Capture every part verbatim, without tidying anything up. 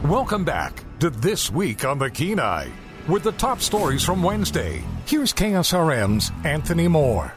Welcome back to This Week on the Kenai. With the top stories from Wednesday, here's K S R M's Anthony Moore.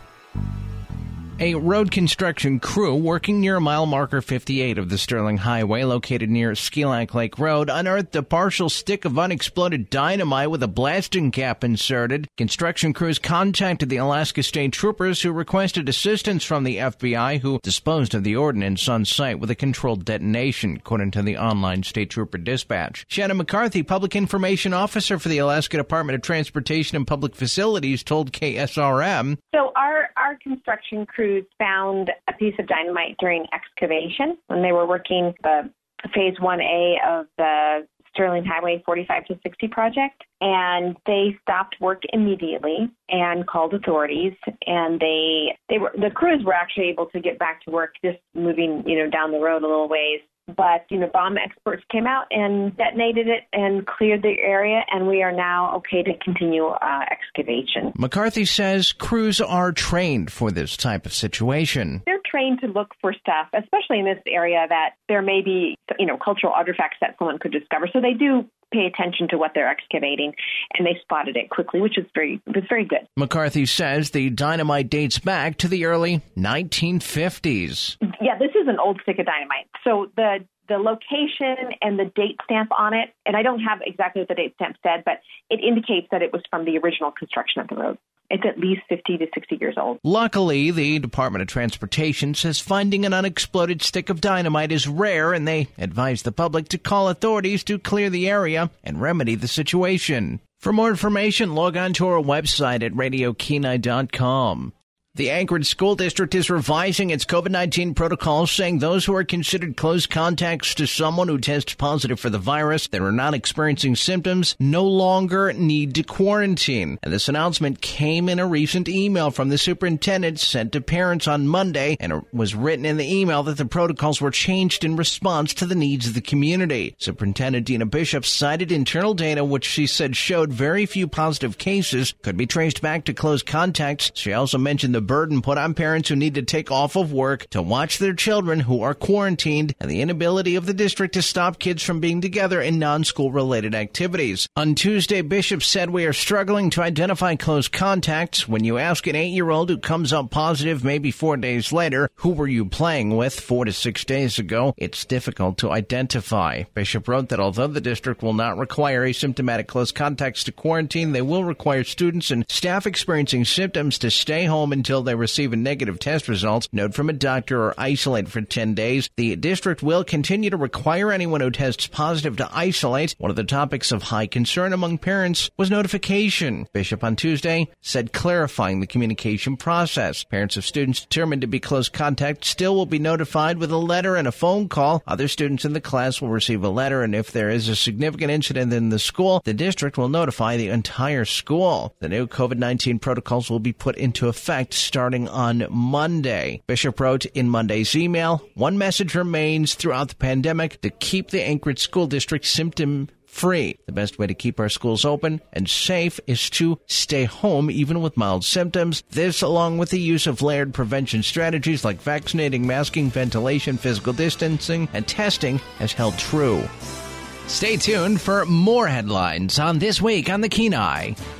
A road construction crew working near mile marker fifty-eight of the Sterling Highway, located near Skilak Lake Road, unearthed a partial stick of unexploded dynamite with a blasting cap inserted. Construction crews contacted the Alaska State Troopers, who requested assistance from the F B I, who disposed of the ordnance on site with a controlled detonation, according to the online State Trooper dispatch. Shannon McCarthy, Public Information Officer for the Alaska Department of Transportation and Public Facilities, told K S R M. So our, our construction crews found a piece of dynamite during excavation when they were working the phase one A of the Sterling Highway forty-five to sixty project. And they stopped work immediately and called authorities. And they they were the crews were actually able to get back to work, just moving, you know, down the road a little ways. But, you know, bomb experts came out and detonated it and cleared the area, and we are now okay to continue uh, excavation. McCarthy says crews are trained for this type of situation. They're trained to look for stuff, especially in this area, that there may be, you know, cultural artifacts that someone could discover. So they do pay attention to what they're excavating, and they spotted it quickly, which is very, was very good. McCarthy says the dynamite dates back to the early nineteen fifties. Yeah, this is an old stick of dynamite. So the the location and the date stamp on it, and I don't have exactly what the date stamp said, but it indicates that it was from the original construction of the road. It's at least fifty to sixty years old. Luckily, the Department of Transportation says finding an unexploded stick of dynamite is rare, and they advise the public to call authorities to clear the area and remedy the situation. For more information, log on to our website at radio kenai dot com. The Anchorage School District is revising its COVID nineteen protocols, saying those who are considered close contacts to someone who tests positive for the virus that are not experiencing symptoms no longer need to quarantine. And this announcement came in a recent email from the superintendent sent to parents on Monday, and it was written in the email that the protocols were changed in response to the needs of the community. Superintendent Dina Bishop cited internal data which she said showed very few positive cases could be traced back to close contacts. She also mentioned the burden put on parents who need to take off of work to watch their children who are quarantined, and the inability of the district to stop kids from being together in non-school related activities. On Tuesday, Bishop said we are struggling to identify close contacts. When you ask an eight-year-old who comes up positive maybe four days later, who were you playing with four to six days ago, it's difficult to identify. Bishop wrote that although the district will not require asymptomatic close contacts to quarantine, they will require students and staff experiencing symptoms to stay home until they receive a negative test result, note from a doctor, or isolate for ten days. The district will continue to require anyone who tests positive to isolate. One of the topics of high concern among parents was notification. Bishop on Tuesday said clarifying the communication process. Parents of students determined to be close contact still will be notified with a letter and a phone call. Other students in the class will receive a letter, and if there is a significant incident in the school, the district will notify the entire school. The new COVID nineteen protocols will be put into effect starting on Monday. Bishop wrote in Monday's email, one message remains throughout the pandemic: to keep the Anchorage School District symptom free. The best way to keep our schools open and safe is to stay home even with mild symptoms. This, along with the use of layered prevention strategies like vaccinating, masking, ventilation, physical distancing, and testing, has held true. Stay tuned for more headlines on This Week on the Kenai.